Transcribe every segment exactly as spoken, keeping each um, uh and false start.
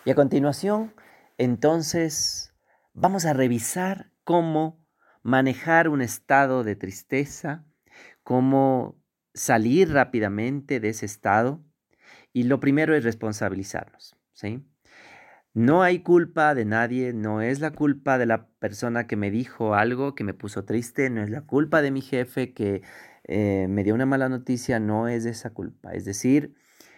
Y a continuación, entonces, vamos a revisar cómo manejar un estado de tristeza, cómo salir rápidamente de ese estado. Y lo primero es responsabilizarnos, ¿sí? No hay culpa de nadie, no es la culpa de la persona que me dijo algo que me puso triste, no es la culpa de mi jefe que eh, me dio una mala noticia, no es esa culpa. Es decir,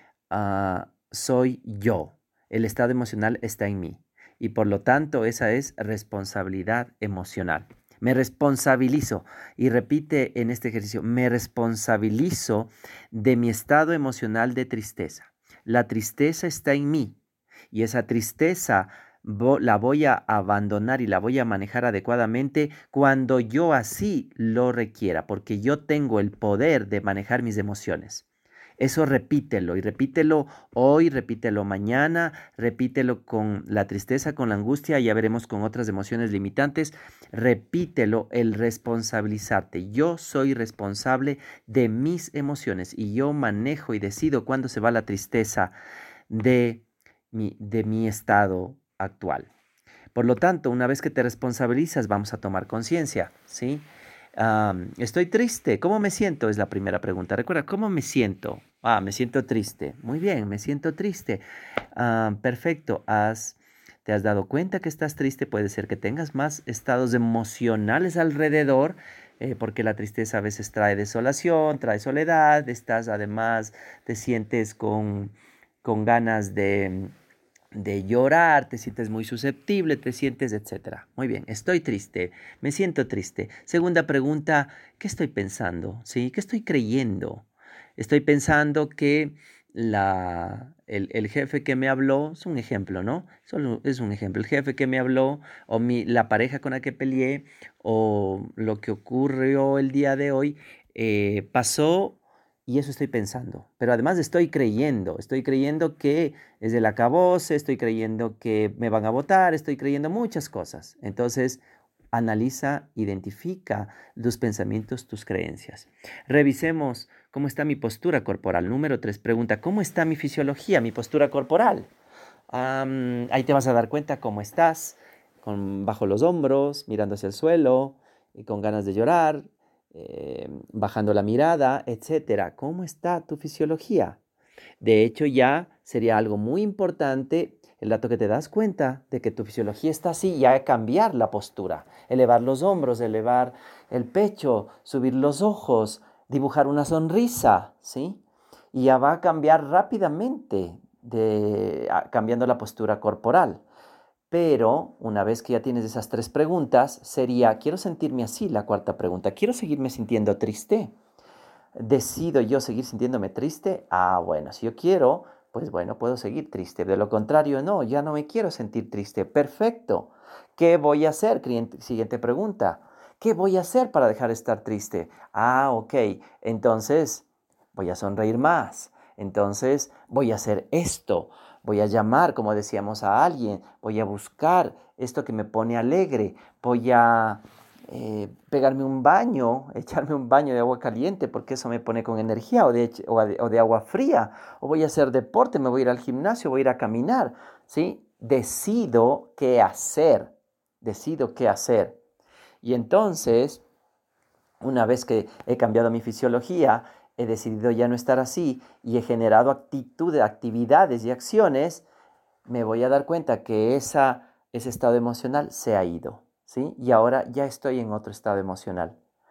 ah, soy yo. El estado emocional está en mí. Y por lo tanto, esa es responsabilidad emocional. Me responsabilizo, y repite en este ejercicio, me responsabilizo de mi estado emocional de tristeza. La tristeza está en mí y esa tristeza vo- la voy a abandonar y la voy a manejar adecuadamente cuando yo así lo requiera, porque yo tengo el poder de manejar mis emociones. Eso repítelo y repítelo hoy, repítelo mañana, repítelo con la tristeza, con la angustia, ya veremos con otras emociones limitantes. Repítelo, el responsabilizarte. Yo soy responsable de mis emociones y yo manejo y decido cuándo se va la tristeza de mi, de mi estado actual. Por lo tanto, una vez que te responsabilizas, vamos a tomar conciencia, ¿sí? Am, estoy triste. ¿Cómo me siento? Es la primera pregunta. Recuerda, ¿cómo me siento? Ah, me siento triste. Muy bien, me siento triste. Ah, perfecto. Has, ¿te has dado cuenta que estás triste? Puede ser que tengas más estados emocionales alrededor, eh, porque la tristeza a veces trae desolación, trae soledad. Estás además, te sientes con, con ganas de de llorar, te sientes muy susceptible, te sientes, etcétera. Muy bien, estoy triste, me siento triste. Segunda pregunta, ¿qué estoy pensando? ¿Sí? ¿Qué estoy creyendo? Estoy pensando que la, el, el jefe que me habló, es un ejemplo, ¿no? Solo es un ejemplo. El jefe que me habló, o mi, la pareja con la que peleé, o lo que ocurrió el día de hoy, eh, pasó y eso estoy pensando. Pero además estoy creyendo, estoy creyendo que es el acabose, estoy creyendo que me van a votar, estoy creyendo muchas cosas. Entonces, analiza, identifica tus pensamientos, tus creencias. Revisemos cómo está mi postura corporal. Número tres, pregunta, ¿cómo está mi fisiología, mi postura corporal? Am, ahí te vas a dar cuenta cómo estás, con, bajo los hombros, mirando hacia el suelo, y con ganas de llorar, eh, bajando la mirada, etcétera. ¿Cómo está tu fisiología? De hecho, ya sería algo muy importante el dato que te das cuenta de que tu fisiología está así, ya cambiar la postura, elevar los hombros, elevar el pecho, subir los ojos, dibujar una sonrisa, ¿sí? Y ya va a cambiar rápidamente, de, a, cambiando la postura corporal. Pero una vez que ya tienes esas tres preguntas, sería, ¿quiero sentirme así? La cuarta pregunta, ¿quiero seguirme sintiendo triste? ¿Decido yo seguir sintiéndome triste? Ah, bueno, si yo quiero, pues bueno, puedo seguir triste. De lo contrario, no, ya no me quiero sentir triste. Perfecto. ¿Qué voy a hacer? Siguiente pregunta. ¿Qué voy a hacer para dejar de estar triste? Ah, ok. Entonces, voy a sonreír más. Entonces, voy a hacer esto. Voy a llamar, como decíamos, a alguien. Voy a buscar esto que me pone alegre. Voy a eh, pegarme un baño, echarme un baño de agua caliente, porque eso me pone con energía, o de, o de, o de agua fría, o voy a hacer deporte, me voy a ir al gimnasio, voy a ir a caminar, ¿sí? Decido qué hacer, decido qué hacer. Y entonces, una vez que he cambiado mi fisiología, he decidido ya no estar así y he generado actitudes, actividades y acciones, me voy a dar cuenta que esa, ese estado emocional se ha ido, ¿sí? Y ahora ya estoy en otro estado emocional.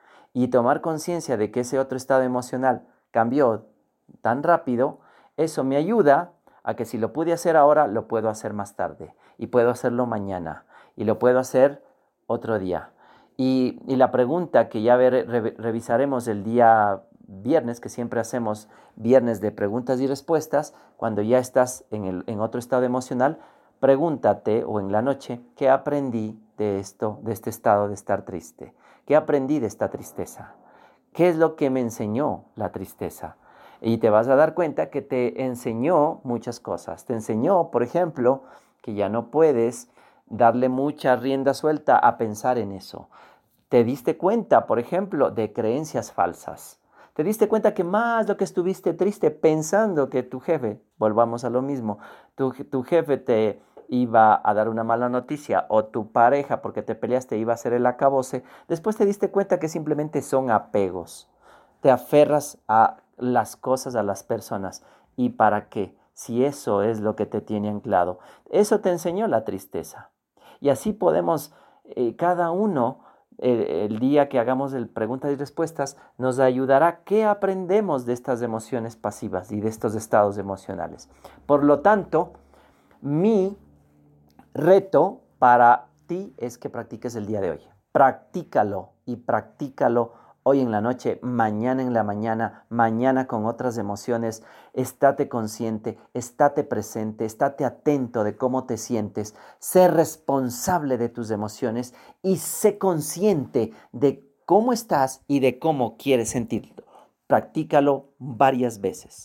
Y tomar conciencia de que ese otro estado emocional cambió tan rápido, eso me ayuda a que si lo pude hacer ahora, lo puedo hacer más tarde. Y puedo hacerlo mañana. Y lo puedo hacer otro día. Y, y la pregunta que ya ver, re, revisaremos el día viernes, que siempre hacemos viernes de preguntas y respuestas, cuando ya estás en, el, en otro estado emocional, pregúntate o en la noche, ¿qué aprendí de esto, de este estado de estar triste? ¿Qué aprendí de esta tristeza? ¿Qué es lo que me enseñó la tristeza? Y te vas a dar cuenta que te enseñó muchas cosas. Te enseñó, por ejemplo, que ya no puedes darle mucha rienda suelta a pensar en eso. Te diste cuenta, por ejemplo, de creencias falsas. Te diste cuenta que más lo que estuviste triste pensando que tu jefe, volvamos a lo mismo, tu, tu jefe te iba a dar una mala noticia o tu pareja porque te peleaste iba a hacer el acabose, después te diste cuenta que simplemente son apegos. Te aferras a las cosas, a las personas. ¿Y para qué? Si eso es lo que te tiene anclado. Eso te enseñó la tristeza. Y así podemos, eh, cada uno, eh, el día que hagamos el preguntas y respuestas, nos ayudará qué aprendemos de estas emociones pasivas y de estos estados emocionales. Por lo tanto, mi reto para ti es que practiques el día de hoy. Practícalo y practícalo hoy en la noche, mañana en la mañana, mañana con otras emociones. Estate consciente, estate presente, estate atento de cómo te sientes. Sé responsable de tus emociones y sé consciente de cómo estás y de cómo quieres sentirlo. Practícalo varias veces.